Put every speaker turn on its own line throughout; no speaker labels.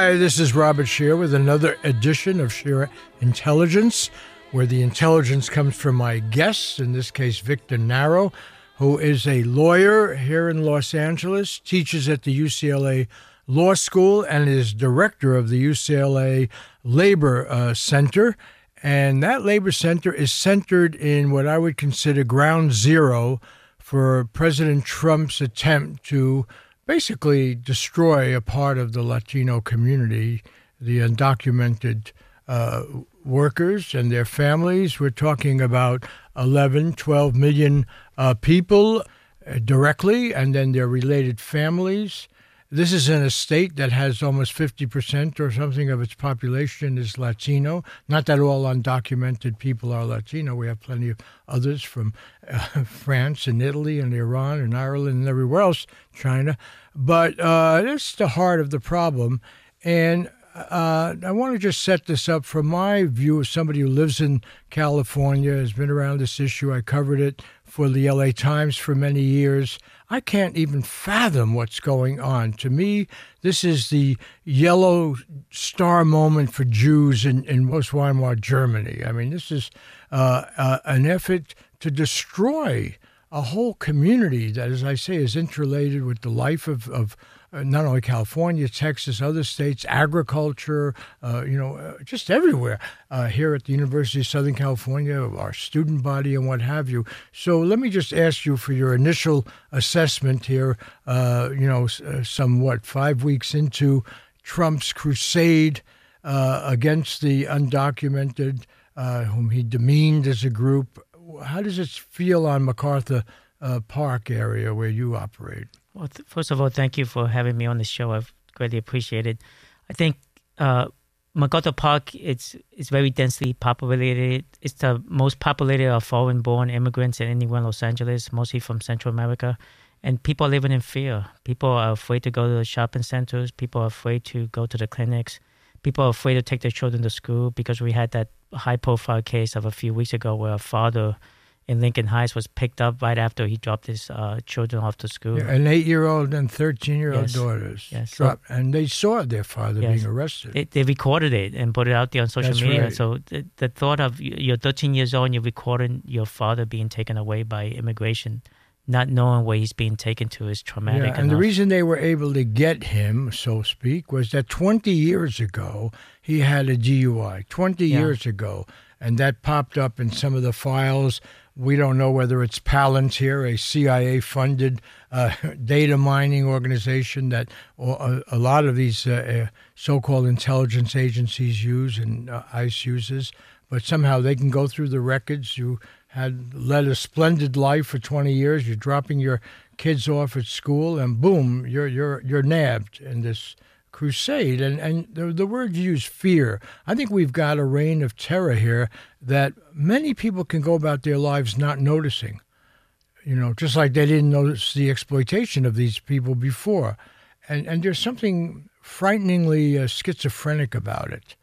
Hi, this is Robert Scheer with another edition of Scheer Intelligence, where the intelligence comes from my guest, in this case Victor Naro, who is a lawyer here in Los Angeles, teaches at the UCLA Law School, and is director of the UCLA Labor Center. And that Labor Center is centered in what I would consider ground zero for President Trump's attempt to basically destroy a part of the Latino community, the undocumented workers and their families. We're talking about 11, 12 million people directly, and then their related families. This is in a state that has almost 50% or something of its population is Latino. Not that all undocumented people are Latino. We have plenty of others from France and Italy and Iran and Ireland and everywhere else, China. But that's the heart of the problem. And I want to just set this up from my view as somebody who lives in California, has been around this issue. I covered it for the LA Times for many years. I can't even fathom what's going on. To me, this is the yellow star moment for Jews in Post-Weimar Germany. I mean, this is an effort to destroy a whole community that, as I say, is interrelated with the life of not only California, Texas, other states, agriculture, just everywhere here at the University of Southern California, our student body and what have you. So let me just ask you for your initial assessment here, 5 weeks into Trump's crusade against the undocumented, whom he demeaned as a group. How does it feel on MacArthur Park area where you operate?
Well, first of all, thank you for having me on the show. I've greatly appreciated. I think MacArthur Park is very densely populated. It's the most populated of foreign-born immigrants in anywhere in Los Angeles, mostly from Central America. And people are living in fear. People are afraid to go to the shopping centers. People are afraid to go to the clinics. People are afraid to take their children to school because we had that high-profile case of a few weeks ago where a father in Lincoln Heights was picked up right after he dropped his children off to school.
Yeah, an 8-year-old and 13-year-old daughters.
Yes.
And they saw their father being arrested.
They recorded it and put it out there on social media.
Right.
So the thought of you're 13 years old and you're recording your father being taken away by immigration, not knowing where he's being taken to, is traumatic enough.
And the reason they were able to get him, so to speak, was that 20 years ago, he had a DUI. 20 years ago. And that popped up in some of the files. We don't know whether it's Palantir, a CIA-funded data mining organization that a lot of these so-called intelligence agencies use and ICE uses. But somehow they can go through the records. You had led a splendid life for 20 years. You're dropping your kids off at school, and boom, you're nabbed in this crusade. And the word you use, fear. I think we've got a reign of terror here that many people can go about their lives not noticing. Just like they didn't notice the exploitation of these people before. And there's something frighteningly schizophrenic about it,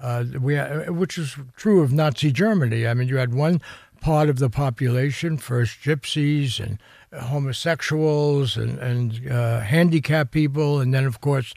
which is true of Nazi Germany. I mean, you had one part of the population, first gypsies and homosexuals and handicapped people, and then, of course,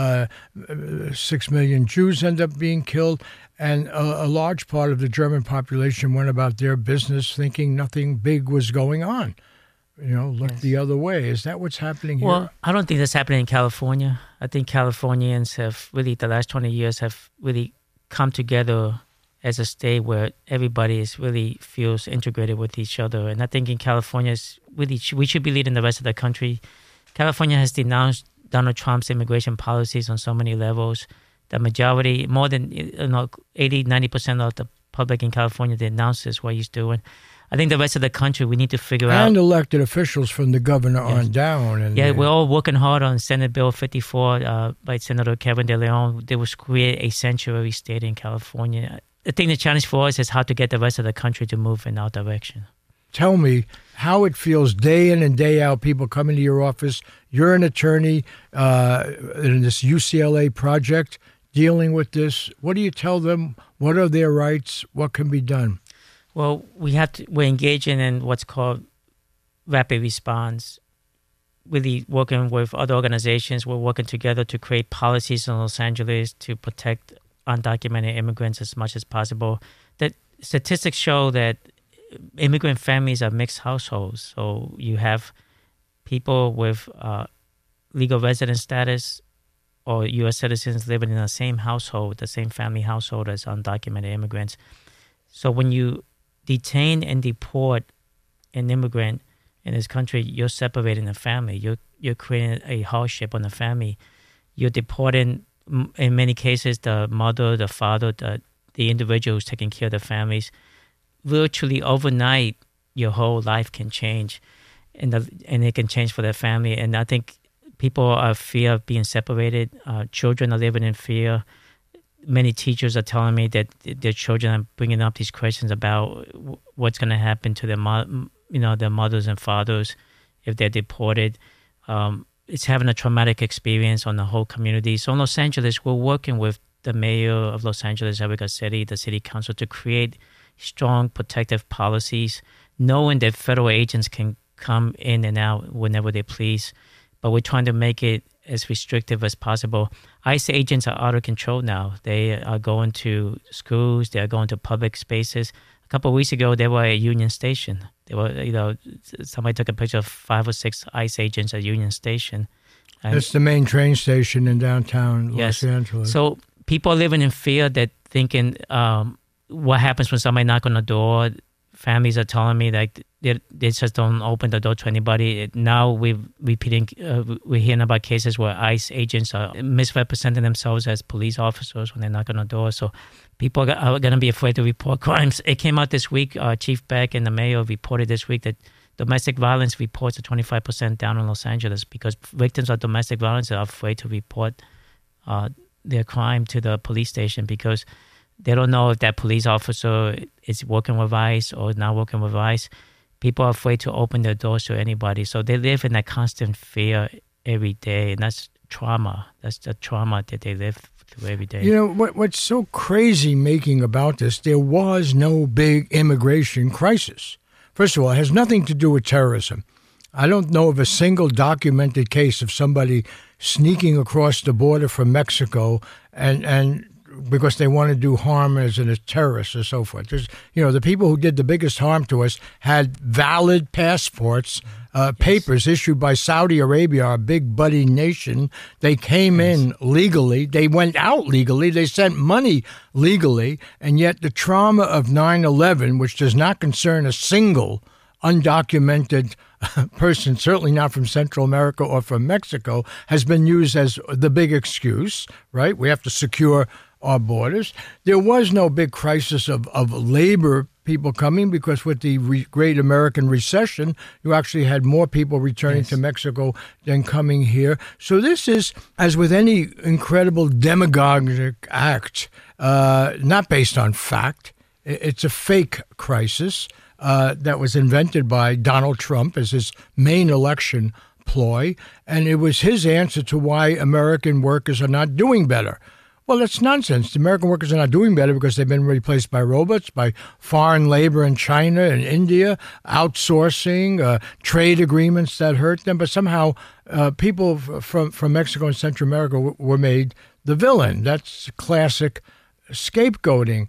6 million Jews end up being killed, and a large part of the German population went about their business thinking nothing big was going on. Looked the other way. Is that what's happening here?
Well, I don't think that's happening in California. I think Californians have really, the last 20 years, have really come together as a state where everybody really feels integrated with each other. And I think in California, we should be leading the rest of the country. California has denounced Donald Trump's immigration policies on so many levels. The majority, more than 80, 90% of the public in California denounces what he's doing. I think the rest of the country, we need to figure out.
And elected officials from the governor on down. And
we're all working hard on Senate Bill 54 by Senator Kevin De Leon. They will create a sanctuary state in California. I think the challenge for us is how to get the rest of the country to move in our direction.
Tell me how it feels day in and day out, people coming to your office. You're an attorney in this UCLA project dealing with this. What do you tell them? What are their rights? What can be done?
Well, we're engaging in what's called rapid response. really working with other organizations. We're working together to create policies in Los Angeles to protect undocumented immigrants as much as possible. That statistics show that immigrant families are mixed households. So you have people with legal resident status or U.S. citizens living in the same household, the same family household as undocumented immigrants. So when you detain and deport an immigrant in this country, you're separating the family. You're creating a hardship on the family. You're deporting, in many cases, the mother, the father, the individual who's taking care of the families. Virtually overnight, your whole life can change, and it can change for their family. And I think people are fear of being separated. Children are living in fear. Many teachers are telling me that their children are bringing up these questions about what's going to happen to their mothers and fathers if they're deported. It's having a traumatic experience on the whole community. So in Los Angeles, we're working with the mayor of Los Angeles, Eric Garcetti, the city council, to create strong protective policies, knowing that federal agents can come in and out whenever they please. But we're trying to make it as restrictive as possible. ICE agents are out of control now. They are going to schools. They are going to public spaces. A couple of weeks ago, they were at Union Station. They were, somebody took a picture of 5 or 6 ICE agents at Union Station.
That's the main train station in downtown Los Angeles.
So people are living in fear, that thinking, what happens when somebody knocks on the door? Families are telling me like they just don't open the door to anybody. Now we're hearing about cases where ICE agents are misrepresenting themselves as police officers when they knock on the door. So people are going to be afraid to report crimes. It came out this week. Chief Beck and the mayor reported this week that domestic violence reports are 25% down in Los Angeles because victims of domestic violence are afraid to report their crime to the police station because they don't know if that police officer is working with ICE or not working with ICE. People are afraid to open their doors to anybody. So they live in that constant fear every day. And that's trauma. That's the trauma that they live through every day.
You know, what's so crazy making about this, there was no big immigration crisis. First of all, it has nothing to do with terrorism. I don't know of a single documented case of somebody sneaking across the border from Mexico and because they want to do harm as a terrorist or so forth. There's, the people who did the biggest harm to us had valid passports, papers issued by Saudi Arabia, our big buddy nation. They came in legally. They went out legally. They sent money legally. And yet the trauma of 9/11, which does not concern a single undocumented person, certainly not from Central America or from Mexico, has been used as the big excuse, right? We have to secure our borders. There was no big crisis of labor people coming because with the Great American Recession, you actually had more people returning to Mexico than coming here. So this is, as with any incredible demagogic act, not based on fact. It's a fake crisis that was invented by Donald Trump as his main election ploy, and it was his answer to why American workers are not doing better. Well, that's nonsense. The American workers are not doing better because they've been replaced by robots, by foreign labor in China and India, outsourcing, trade agreements that hurt them. But somehow people from Mexico and Central America were made the villain. That's classic scapegoating.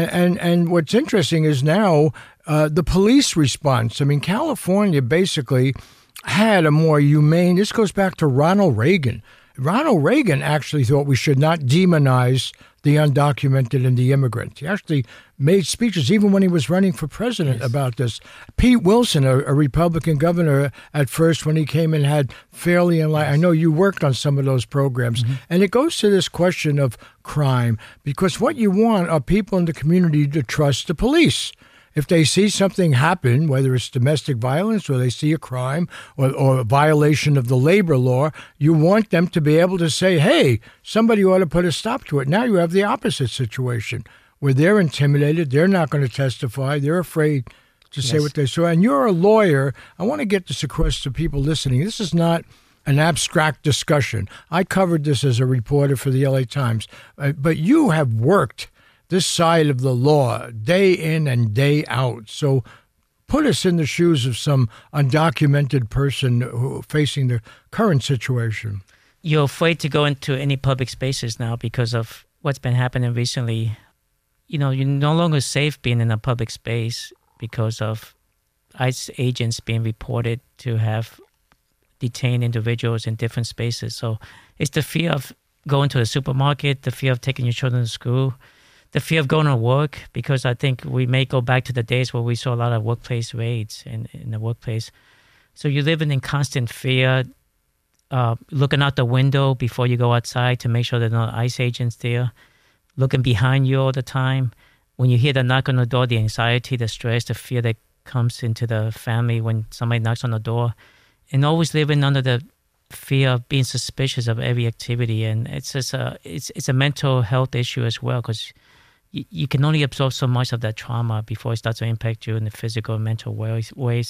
And what's interesting is now the police response. I mean, California basically had a more humane, this goes back to Ronald Reagan. Ronald Reagan actually thought we should not demonize the undocumented and the immigrant. He actually made speeches even when he was running for president about this. Pete Wilson, a Republican governor at first when he came in, had fairly enlightened. I know you worked on some of those programs. Mm-hmm. And it goes to this question of crime, because what you want are people in the community to trust the police. If they see something happen, whether it's domestic violence or they see a crime or a violation of the labor law, you want them to be able to say, hey, somebody ought to put a stop to it. Now you have the opposite situation where they're intimidated. They're not going to testify. They're afraid to say what they saw. And you're a lawyer. I want to get this across to people listening. This is not an abstract discussion. I covered this as a reporter for the LA Times. But you have worked this side of the law day in and day out. So Put us in the shoes of some undocumented person facing the current situation.
You're afraid to go into any public spaces now because of what's been happening recently. You're no longer safe being in a public space because of ICE agents being reported to have detained individuals in different spaces. So it's the fear of going to the supermarket, the fear of taking your children to school, the fear of going to work, because I think we may go back to the days where we saw a lot of workplace raids in the workplace. So you're living in constant fear, looking out the window before you go outside to make sure there are no ICE agents there, looking behind you all the time. When you hear the knock on the door, the anxiety, the stress, the fear that comes into the family when somebody knocks on the door, and always living under the fear of being suspicious of every activity. And it's just it's a mental health issue as well, because you can only absorb so much of that trauma before it starts to impact you in the physical and mental ways.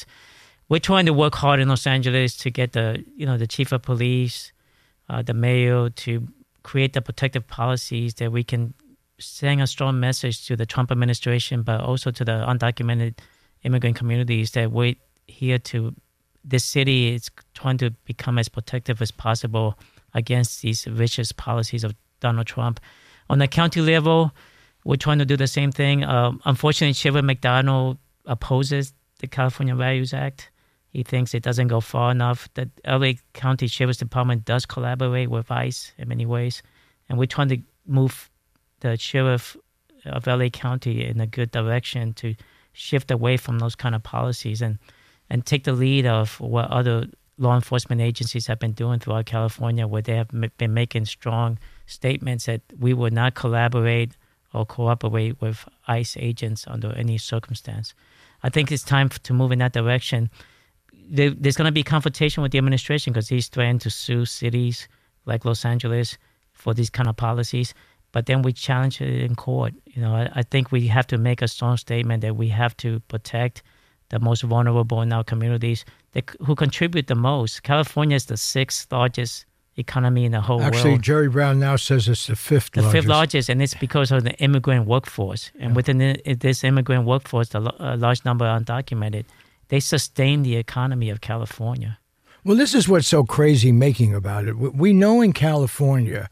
We're trying to work hard in Los Angeles to get the chief of police, the mayor, to create the protective policies that we can send a strong message to the Trump administration, but also to the undocumented immigrant communities that we're here to. This city is trying to become as protective as possible against these vicious policies of Donald Trump. On the county level, we're trying to do the same thing. Unfortunately, Sheriff McDonald opposes the California Values Act. He thinks it doesn't go far enough. The LA County Sheriff's Department does collaborate with ICE in many ways, and we're trying to move the sheriff of LA County in a good direction to shift away from those kind of policies and take the lead of what other law enforcement agencies have been doing throughout California, where they have been making strong statements that we would not collaborate or cooperate with ICE agents under any circumstance. I think it's time to move in that direction. There's going to be confrontation with the administration because he's threatened to sue cities like Los Angeles for these kind of policies. But then we challenge it in court. I think we have to make a strong statement that we have to protect the most vulnerable in our communities who contribute the most. California is the 6th largest economy in the whole world.
Actually, Jerry Brown now says it's the 5th largest.
The 5th largest, and it's because of the immigrant workforce. And within this immigrant workforce, a large number are undocumented. They sustain the economy of California.
Well, this is what's so crazy making about it. We know in California,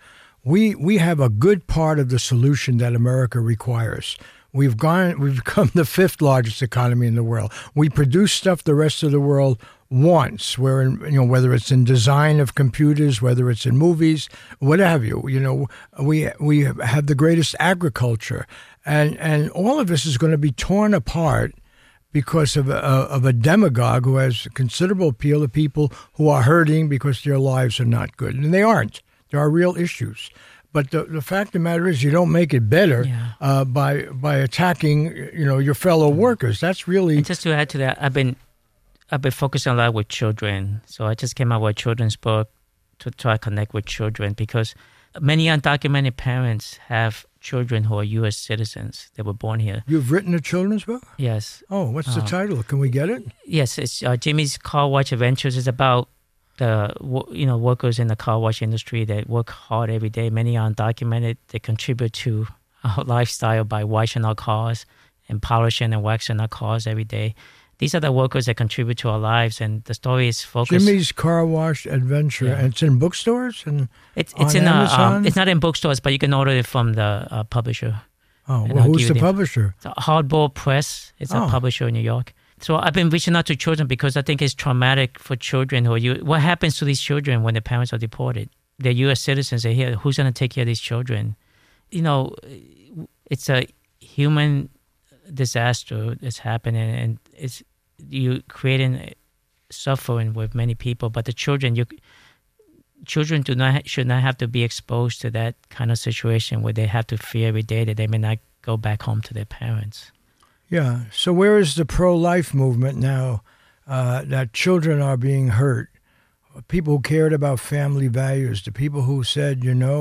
we have a good part of the solution that America requires. We've become the 5th largest economy in the world. We produce stuff the rest of the world wants. Whether it's in design of computers, whether it's in movies, what have you. We have the greatest agriculture, and all of this is going to be torn apart because of a demagogue who has considerable appeal to people who are hurting because their lives are not good, and they aren't. There are real issues. But the fact of the matter is, you don't make it better by attacking, your fellow workers. That's really.
And just to add to that, I've been focusing a lot with children. So I just came out with a children's book to try to connect with children, because many undocumented parents have children who are U.S. citizens that were born here.
You've written a children's book?
Yes.
Oh, what's the title? Can we get it?
Yes, it's Jimmy's Car Wash Adventures. It's about the workers in the car wash industry that work hard every day. Many are undocumented. They contribute to our lifestyle by washing our cars and polishing and waxing our cars every day. These are the workers that contribute to our lives, and the story is focused.
Jimmy's Car Wash Adventure, and it's in bookstores and
it's in Amazon. It's not in bookstores, but you can order it from the publisher.
Oh, well, who's the publisher?
It's Hardball Press. It's a publisher in New York. So I've been reaching out to children because I think it's traumatic for children what happens to these children when their parents are deported? They're U.S. citizens. They're here. Who's going to take care of these children? It's a human disaster that's happening, and you creating suffering with many people. But the children should not have to be exposed to that kind of situation where they have to fear every day that they may not go back home to their parents.
Yeah. So where is the pro-life movement now that children are being hurt? People who cared about family values, the people who said,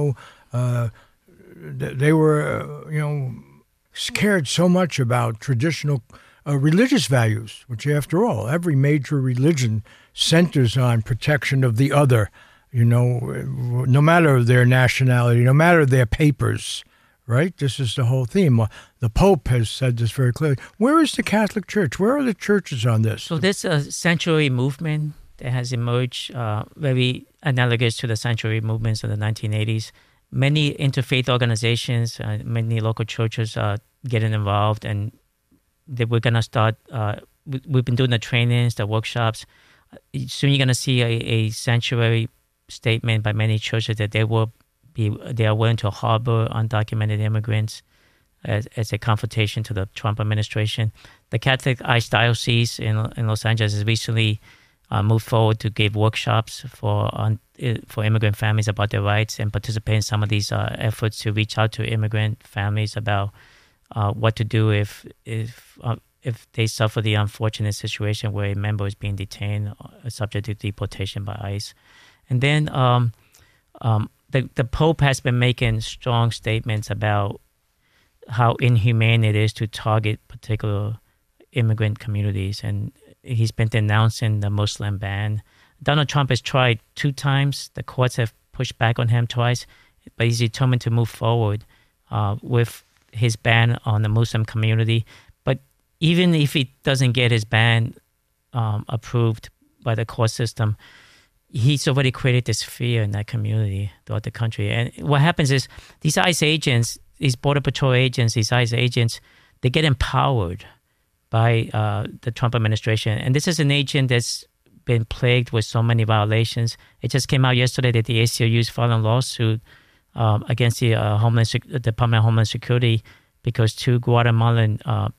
they were, cared so much about traditional religious values, which after all, every major religion centers on protection of the other, no matter their nationality, no matter their papers, right? This is the whole theme. The Pope has said this very clearly. Where is the Catholic Church? Where are the churches on this?
So there's a sanctuary movement that has emerged, very analogous to the sanctuary movements of the 1980s. Many interfaith organizations, many local churches are getting involved, and we're going to start, we've been doing the trainings, the workshops. Soon you're going to see a sanctuary statement by many churches that they are willing to harbor undocumented immigrants as a confrontation to the Trump administration. The Catholic Archdiocese in Los Angeles has recently moved forward to give workshops for immigrant families about their rights and participate in some of these efforts to reach out to immigrant families about what to do if they suffer the unfortunate situation where a member is being detained, subject to deportation by ICE. And then the Pope has been making strong statements about how inhumane it is to target particular immigrant communities, and he's been denouncing the Muslim ban. Donald Trump has tried 2 times. The courts have pushed back on him twice, but he's determined to move forward with his ban on the Muslim community. But even if he doesn't get his ban approved by the court system, he's already created this fear in that community throughout the country. And what happens is these ICE agents, these Border Patrol agents, these ICE agents, they get empowered by the Trump administration. And this is an agent that's been plagued with so many violations. It just came out yesterday that the ACLU is filing a lawsuit against the Department of Homeland Security because 2 Guatemalan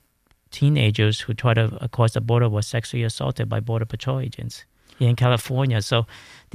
teenagers who tried to cross the border were sexually assaulted by Border Patrol agents here in California. So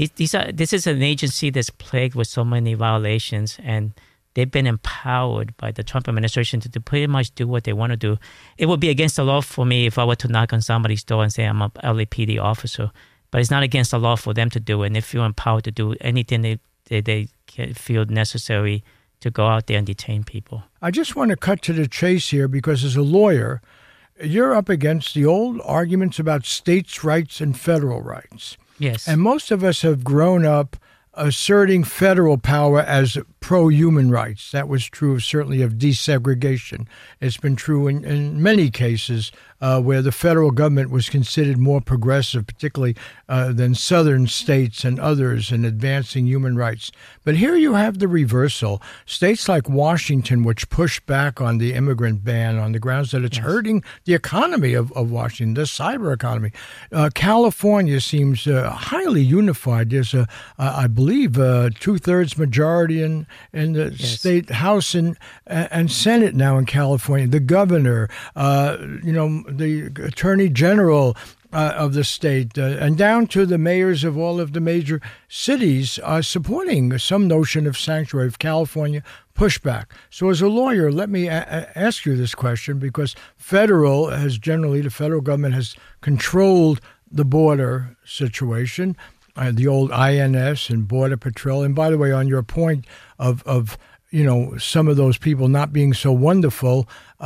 this is an agency that's plagued with so many violations, and they've been empowered by the Trump administration to pretty much do what they want to do. It would be against the law for me if I were to knock on somebody's door and say I'm a LAPD officer, but it's not against the law for them to do it. And they feel empowered to do anything they feel necessary to go out there and detain people.
I just want to cut to the chase here because as a lawyer, you're up against the old arguments about states' rights and federal rights.
Yes.
And most of us have grown up asserting federal power as pro-human rights. That was true certainly of desegregation. It's been true in many cases where the federal government was considered more progressive, particularly than southern states and others in advancing human rights. But here you have the reversal. States like Washington, which pushed back on the immigrant ban on the grounds that it's hurting the economy of Washington, the cyber economy. California seems highly unified. There's I believe, 2/3 majority in the state House and Senate now in California. The governor, the attorney general of the state, and down to the mayors of all of the major cities are supporting some notion of sanctuary of California pushback. So as a lawyer, let me ask you this question, because the federal government has controlled the border situation, the old INS and Border Patrol. And by the way, on your point of some of those people not being so wonderful,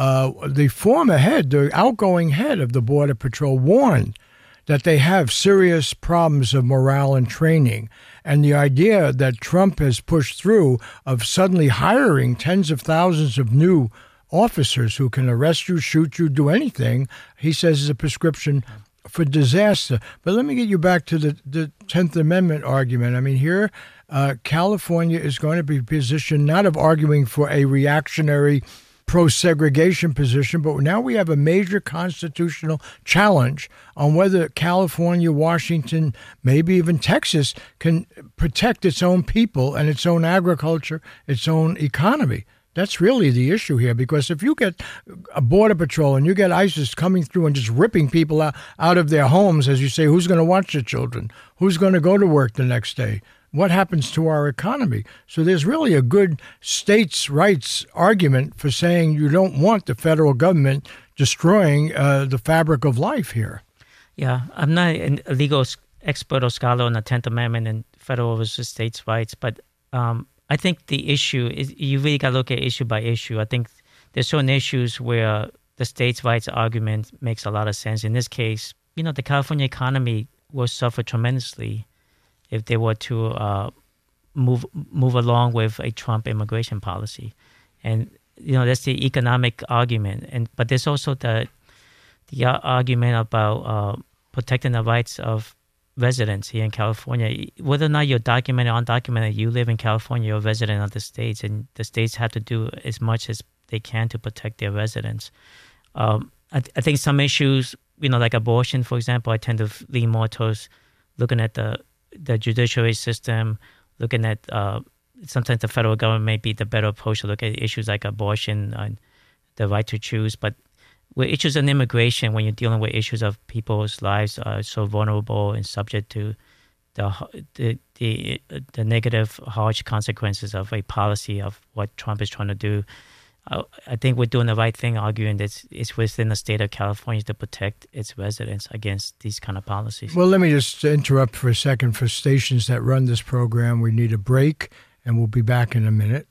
the outgoing head of the Border Patrol warned that they have serious problems of morale and training. And the idea that Trump has pushed through of suddenly hiring tens of thousands of new officers who can arrest you, shoot you, do anything, he says is a prescription for disaster. But let me get you back to the 10th Amendment argument. I mean, here, California is going to be positioned not of arguing for a reactionary pro-segregation position, but now we have a major constitutional challenge on whether California, Washington, maybe even Texas can protect its own people and its own agriculture, its own economy. That's really the issue here, because if you get a Border Patrol and you get ISIS coming through and just ripping people out of their homes, as you say, who's going to watch their children? Who's going to go to work the next day? What happens to our economy? So there's really a good states' rights argument for saying you don't want the federal government destroying the fabric of life here.
Yeah, I'm not a legal expert or scholar on the 10th Amendment and federal versus states' rights, but I think the issue is you really got to look at issue by issue. I think there's certain issues where the states' rights argument makes a lot of sense. In this case, the California economy will suffer tremendously if they were to move along with a Trump immigration policy. And that's the economic argument. But there's also the argument about protecting the rights of residents here in California. Whether or not you're documented or undocumented, you live in California, you're a resident of the states, and the states have to do as much as they can to protect their residents. I think some issues, like abortion, for example, I tend to lean more towards looking at the judiciary system, looking at sometimes the federal government may be the better approach to look at issues like abortion and the right to choose. But with issues in immigration, when you're dealing with issues of people's lives are so vulnerable and subject to the negative, harsh consequences of a policy of what Trump is trying to do, I think we're doing the right thing arguing that it's within the state of California to protect its residents against these kind of policies.
Well, let me just interrupt for a second. For stations that run this program, we need a break, and we'll be back in a minute.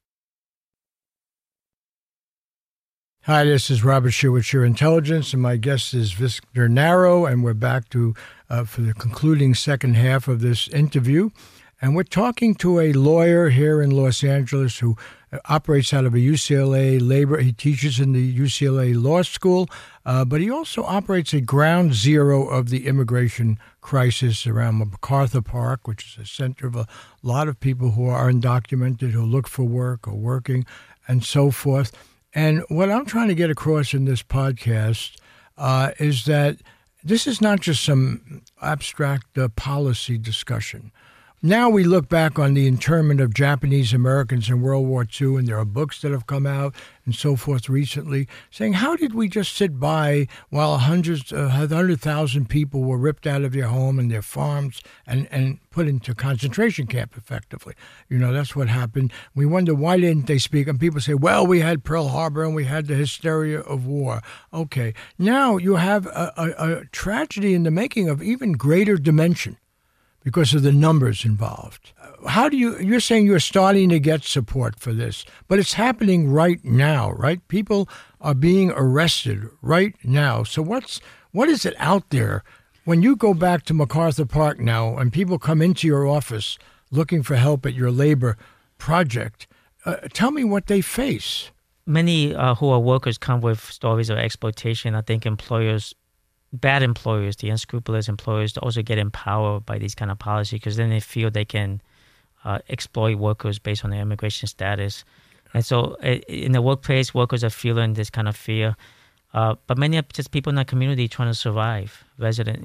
Hi, this is Robert Scheer with Scheer Intelligence, and my guest is Victor Naro, and we're back to for the concluding second half of this interview. And we're talking to a lawyer here in Los Angeles who operates out of a UCLA he teaches in the UCLA Law School, but he also operates at ground zero of the immigration crisis around MacArthur Park, which is a center of a lot of people who are undocumented, who look for work or working, and so forth. And what I'm trying to get across in this podcast is that this is not just some abstract policy discussion. Now we look back on the internment of Japanese Americans in World War II, and there are books that have come out and so forth recently saying, how did we just sit by while 100,000 people were ripped out of their home and their farms and put into concentration camp effectively? That's what happened. We wonder, why didn't they speak? And people say, well, we had Pearl Harbor and we had the hysteria of war. Okay, now you have a tragedy in the making of even greater dimension because of the numbers involved. You're saying you're starting to get support for this, but it's happening right now, right? People are being arrested right now. So what is it out there? When you go back to MacArthur Park now and people come into your office looking for help at your labor project, tell me what they face.
Many who are workers come with stories of exploitation. I think bad employers, the unscrupulous employers, also get empowered by these kind of policies because then they feel they can exploit workers based on their immigration status. And so in the workplace, workers are feeling this kind of fear. But many are just people in the community trying to survive. Residents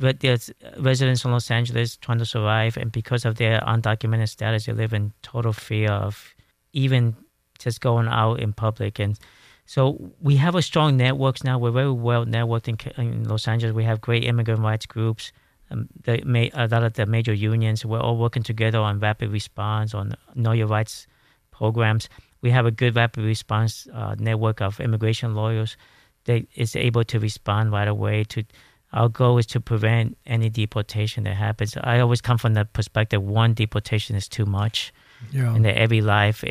in Los Angeles trying to survive, and because of their undocumented status, they live in total fear of even just going out in public. And so we have a strong networks now. We're very well networked in Los Angeles. We have great immigrant rights groups, a lot of the major unions. We're all working together on rapid response, on Know Your Rights programs. We have a good rapid response network of immigration lawyers that is able to respond right away. Our goal is to prevent any deportation that happens. I always come from the perspective one deportation is too much, and that every life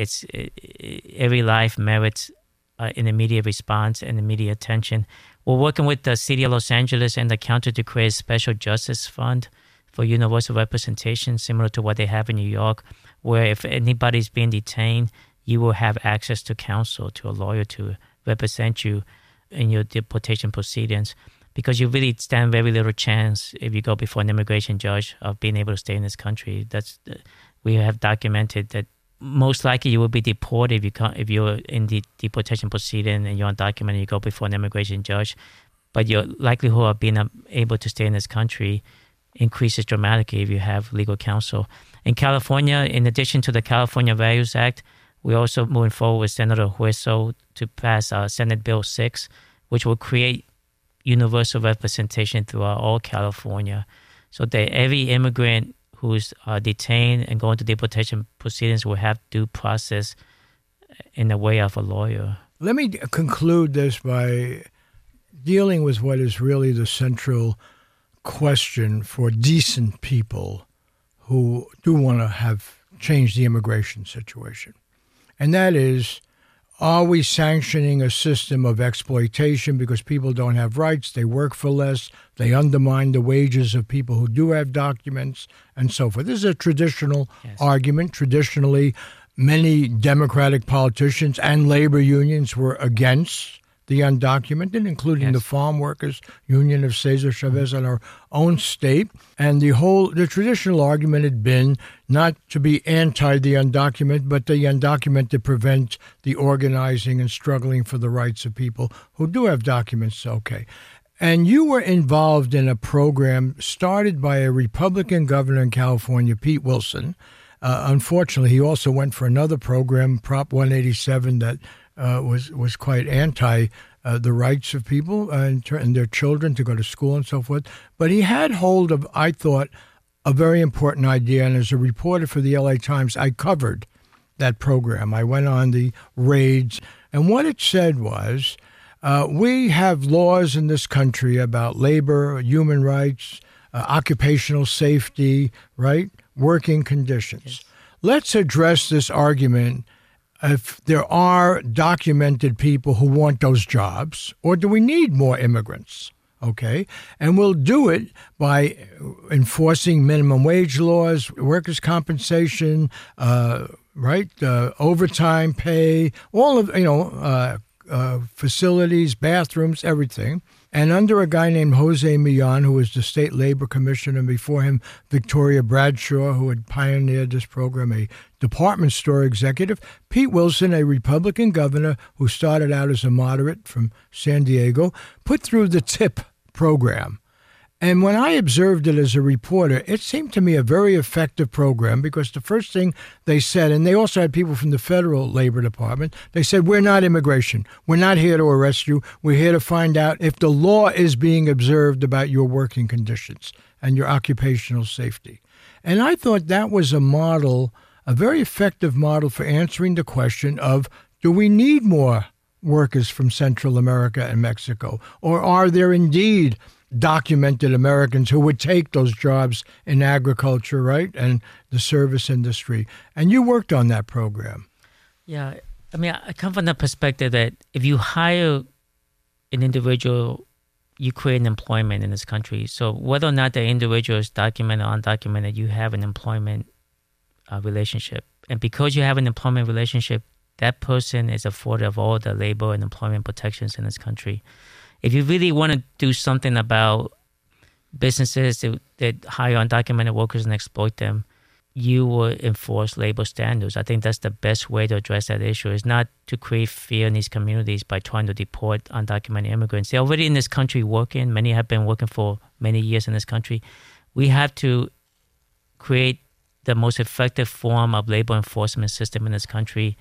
merits an immediate response and immediate attention. We're working with the City of Los Angeles and the county to create a special justice fund for universal representation, similar to what they have in New York, where if anybody's being detained, you will have access to counsel, to a lawyer to represent you in your deportation proceedings, because you really stand very little chance if you go before an immigration judge of being able to stay in this country. We have documented that most likely you will be deported if you're in the deportation proceeding and you're undocumented, you go before an immigration judge. But your likelihood of being able to stay in this country increases dramatically if you have legal counsel. In California, in addition to the California Values Act, we're also moving forward with Senator Hueso to pass Senate Bill 6, which will create universal representation throughout all California, so that every immigrant who's detained and going to deportation proceedings will have due process in the way of a lawyer.
Let me conclude this by dealing with what is really the central question for decent people who do want to have changed the immigration situation. And that is, are we sanctioning a system of exploitation because people don't have rights, they work for less, they undermine the wages of people who do have documents, and so forth? This is a traditional argument. Traditionally, many Democratic politicians and labor unions were against the undocumented, including the Farm Workers Union of Cesar Chavez in our own state. And the traditional argument had been not to be anti the undocumented, but the undocumented to prevent the organizing and struggling for the rights of people who do have documents. Okay. And you were involved in a program started by a Republican governor in California, Pete Wilson. Unfortunately, he also went for another program, Prop 187, that was quite anti the rights of people and their children to go to school and so forth. But he had hold of, I thought, a very important idea. And as a reporter for the LA Times, I covered that program. I went on the raids. And what it said was, we have laws in this country about labor, human rights, occupational safety, right? Working conditions. Yes. Let's address this argument if there are documented people who want those jobs, or do we need more immigrants? Okay. And we'll do it by enforcing minimum wage laws, workers' compensation, overtime pay, all of, facilities, bathrooms, everything. And under a guy named Jose Millan, who was the state labor commissioner, and before him, Victoria Bradshaw, who had pioneered this program, a department store executive, Pete Wilson, a Republican governor who started out as a moderate from San Diego, put through the TIP program. And when I observed it as a reporter, it seemed to me a very effective program because the first thing they said, and they also had people from the federal labor department, they said, we're not immigration. We're not here to arrest you. We're here to find out if the law is being observed about your working conditions and your occupational safety. And I thought that was a model, a very effective model for answering the question of, do we need more workers from Central America and Mexico? Or are there indeed documented Americans who would take those jobs in agriculture, right, and the service industry? And you worked on that program.
Yeah. I mean, I come from the perspective that if you hire an individual, you create an employment in this country. So whether or not the individual is documented or undocumented, you have an employment relationship. And because you have an employment relationship, that person is afforded of all the labor and employment protections in this country. If you really want to do something about businesses that hire undocumented workers and exploit them, you will enforce labor standards. I think that's the best way to address that issue, is not to create fear in these communities by trying to deport undocumented immigrants. They're already in this country working. Many have been working for many years in this country. We have to create the most effective form of labor enforcement system in this country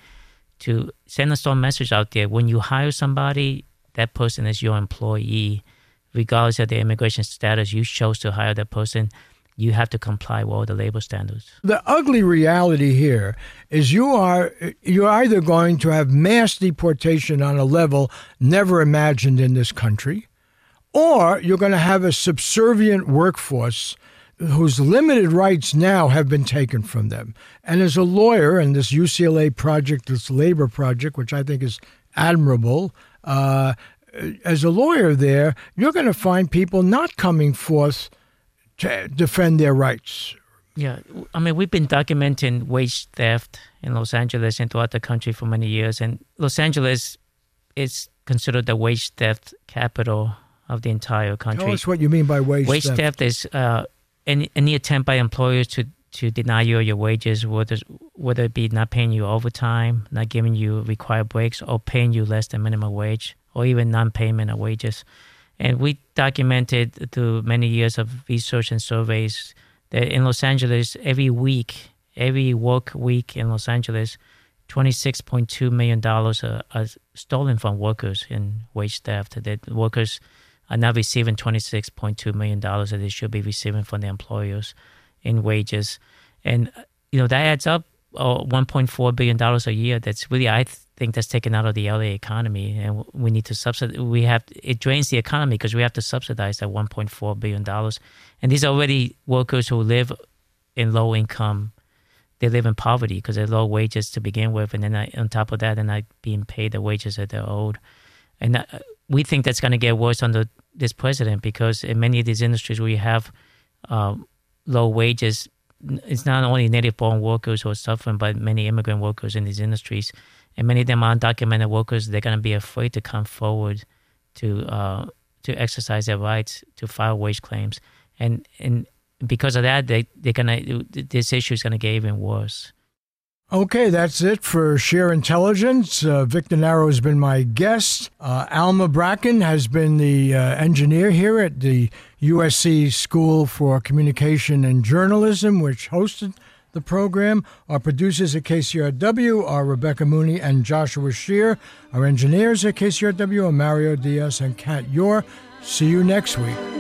to send a strong message out there. When you hire somebody, that person is your employee. Regardless of their immigration status, you chose to hire that person. You have to comply with all the labor standards.
The ugly reality here is you're either going to have mass deportation on a level never imagined in this country, or you're going to have a subservient workforce whose limited rights now have been taken from them. And as a lawyer, and this UCLA project, this labor project, which I think is admirable, as a lawyer there, you're going to find people not coming forth to defend their rights.
Yeah, I mean, we've been documenting wage theft in Los Angeles and throughout the country for many years. And Los Angeles is considered the wage theft capital of the entire country.
Tell us what you mean by wage theft.
Wage theft is any attempt by employers to deny you your wages, whether it be not paying you overtime, not giving you required breaks, or paying you less than minimum wage, or even non-payment of wages. And we documented through many years of research and surveys that in Los Angeles, every work week in Los Angeles, $26.2 million are stolen from workers in wage theft. That workers are not receiving $26.2 million that they should be receiving from their employers in wages. And, that adds up $1.4 billion a year. That's really, I think that's taken out of the LA economy, and we need to subsidize. It drains the economy because we have to subsidize that $1.4 billion. And these are already workers who live in low income. They live in poverty because they're low wages to begin with, and then on top of that, they're not being paid the wages that they're owed. And we think that's going to get worse under this president, because in many of these industries where you have low wages, it's not only native-born workers who are suffering, but many immigrant workers in these industries, and many of them are undocumented workers. They're going to be afraid to come forward to exercise their rights, to file wage claims, and because of that, this issue is going to get even worse.
Okay, that's it for Share Intelligence. Victor Naro has been my guest. Alma Bracken has been the engineer here at the USC School for Communication and Journalism, which hosted the program. Our producers at KCRW are Rebecca Mooney and Joshua Shear. Our engineers at KCRW are Mario Diaz and Kat Yor. See you next week.